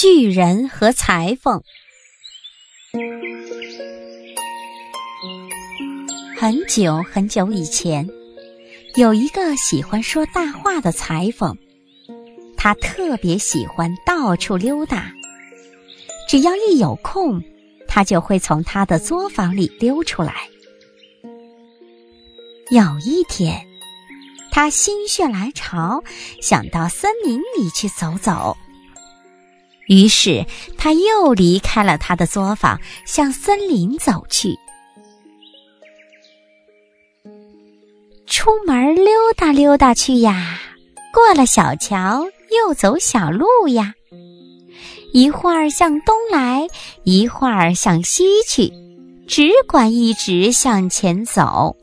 巨人和裁缝。很久很久以前，有一个喜欢说大话的裁缝，他特别喜欢到处溜达，只要一有空，他就会从他的作坊里溜出来。有一天，他心血来潮，想到森林里去走走。于是他又离开了他的作坊，向森林走去。出门溜达溜达去呀，过了小桥又走小路呀，一会儿向东来，一会儿向西去，只管一直向前走。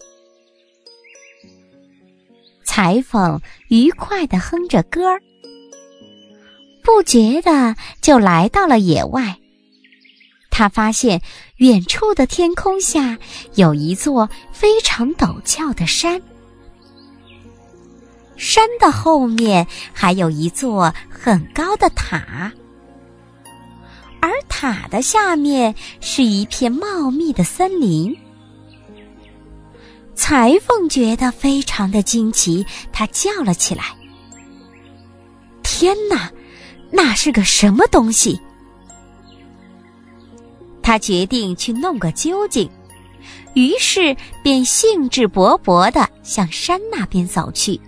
裁缝愉快地哼着歌儿，不觉地就来到了野外。他发现远处的天空下有一座非常陡峭的山，山的后面还有一座很高的塔，而塔的下面是一片茂密的森林。裁缝觉得非常的惊奇，他叫了起来：天哪，那是个什么东西？他决定去弄个究竟，于是便兴致勃勃地向山那边走去。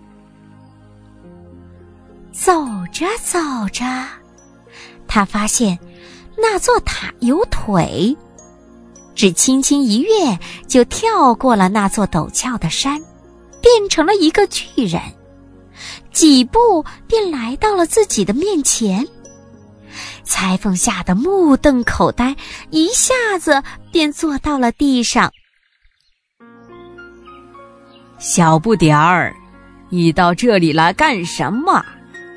走着走着，他发现那座塔有腿，只轻轻一跃就跳过了那座陡峭的山，变成了一个巨人，几步便来到了自己的面前。裁缝吓得目瞪口呆，一下子便坐到了地上。 小不点儿，你到这里来干什么？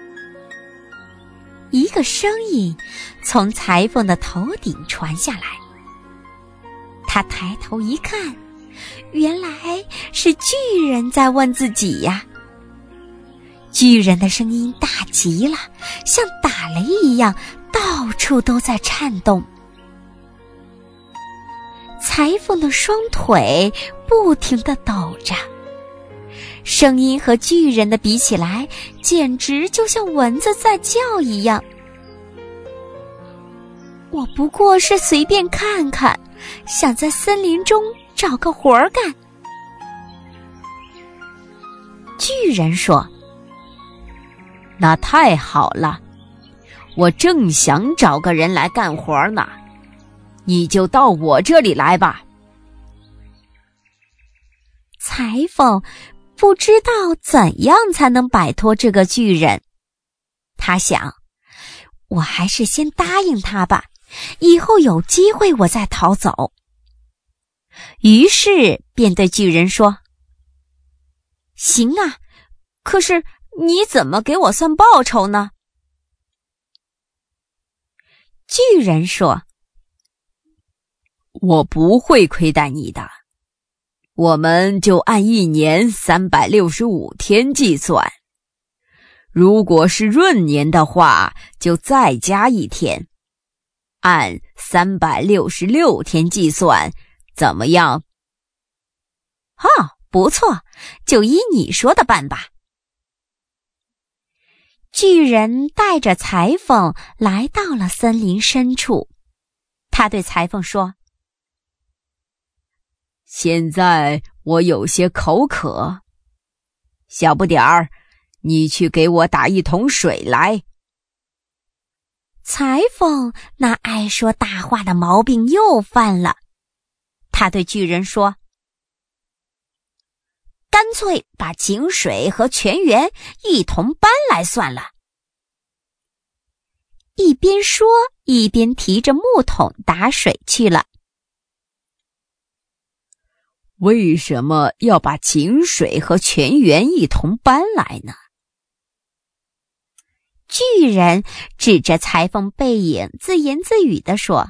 一个声音从裁缝的头顶传下来。他抬头一看，原来是巨人在问自己呀。巨人的声音大极了，像打雷一样，到处都在颤动。裁缝的双腿不停地抖着，声音和巨人的比起来，简直就像蚊子在叫一样。我不过是随便看看，想在森林中找个活儿干。巨人说： 那太好了，我正想找个人来干活呢，你就到我这里来吧。 裁缝不知道怎样才能摆脱这个巨人，他想，我还是先答应他吧，以后有机会我再逃走。于是便对巨人说：行啊，可是你怎么给我算报酬呢？巨人说： 我不会亏待你的，我们就按1年365天计算，如果是闰年的话，就再加1天，按366天计算，怎么样？ 不错，就依你说的办吧。巨人带着裁缝来到了森林深处，他对裁缝说： 现在我有些口渴，小不点儿，你去给我打1桶水来。 裁缝那爱说大话的毛病又犯了，他对巨人说：干脆把井水和泉源一同搬来算了。一边说，一边提着木桶打水去了。 为什么要把井水和泉源一同搬来呢？ 巨人指着裁缝背影自言自语地说：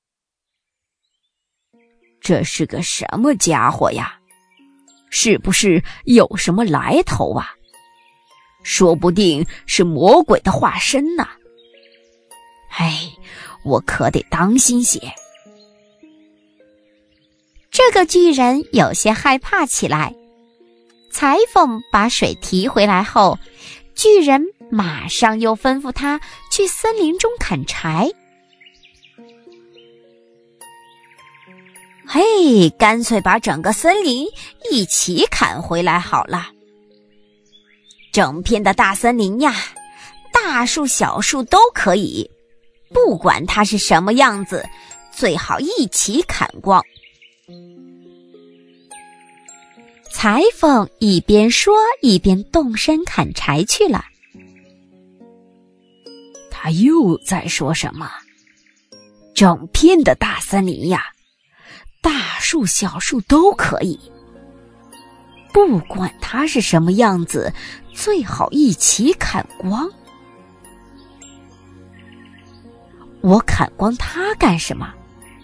这是个什么家伙呀？是不是有什么来头啊？说不定是魔鬼的化身呢。 我可得当心些。 这个巨人有些害怕起来。裁缝把水提回来后，巨人马上又吩咐他去森林中砍柴。 干脆把整个森林一起砍回来好了。整片的大森林呀，大树小树都可以，不管它是什么样子，最好一起砍光。 裁缝一边说一边动身砍柴去了。 他又在说什么？整片的大森林呀，大树小树都可以，不管它是什么样子，最好一起砍光。我砍光它干什么？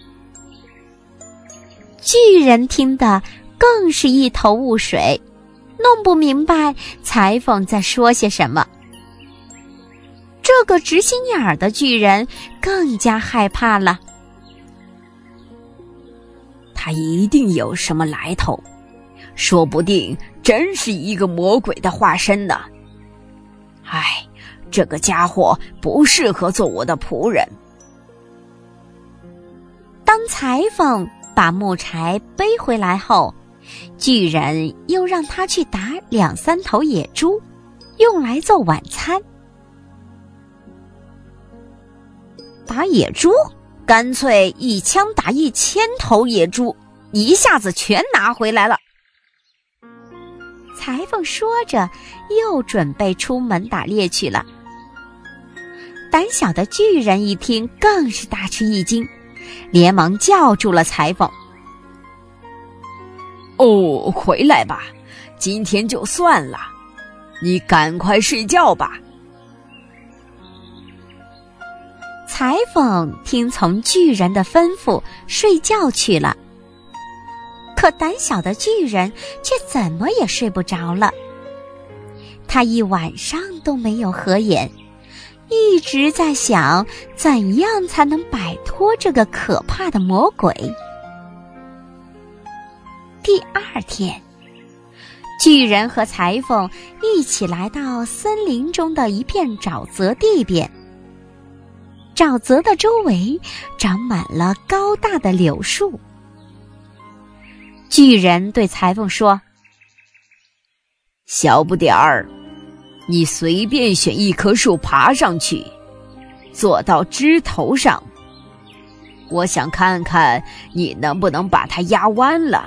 巨人听得更是一头雾水，弄不明白裁缝在说些什么。这个直心眼儿的巨人更加害怕了。 他一定有什么来头，说不定真是一个魔鬼的化身呢。这个家伙不适合做我的仆人。 当裁缝把木柴背回来后，巨人又让他去打2-3头野猪，用来做晚餐。 打野猪？干脆一枪打1000头野猪，一下子全拿回来了。 裁缝说着，又准备出门打猎去了。胆小的巨人一听，更是大吃一惊，连忙叫住了裁缝。 回来吧，今天就算了，你赶快睡觉吧。 裁缝听从巨人的吩咐，睡觉去了。可胆小的巨人却怎么也睡不着了。他一晚上都没有合眼，一直在想怎样才能摆脱这个可怕的魔鬼。第2天，巨人和裁缝一起来到森林中的一片沼泽地边。沼泽的周围长满了高大的柳树。巨人对裁缝说： 小不点儿，你随便选一棵树爬上去，坐到枝头上，我想看看你能不能把它压弯了。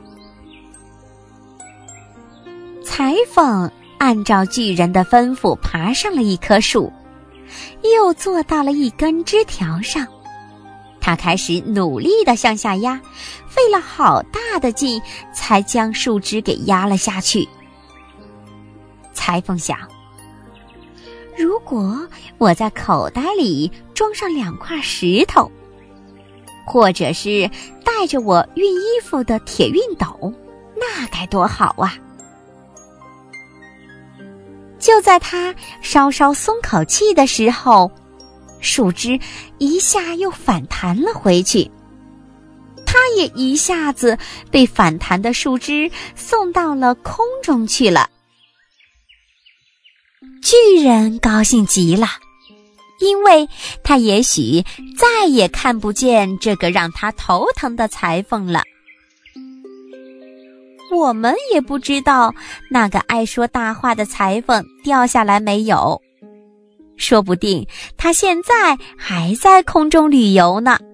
裁缝按照巨人的吩咐爬上了一棵树，又坐到了一根枝条上。他开始努力地向下压，费了好大的劲才将树枝给压了下去。裁缝想，如果我在口袋里装上2块石头，或者是带着我熨衣服的铁熨斗，那该多好啊！就在他稍稍松口气的时候，树枝一下又反弹了回去，他也一下子被反弹的树枝送到了空中去了。巨人高兴极了，因为他也许再也看不见这个让他头疼的裁缝了。我们也不知道那个爱说大话的裁缝掉下来没有，说不定他现在还在空中旅游呢。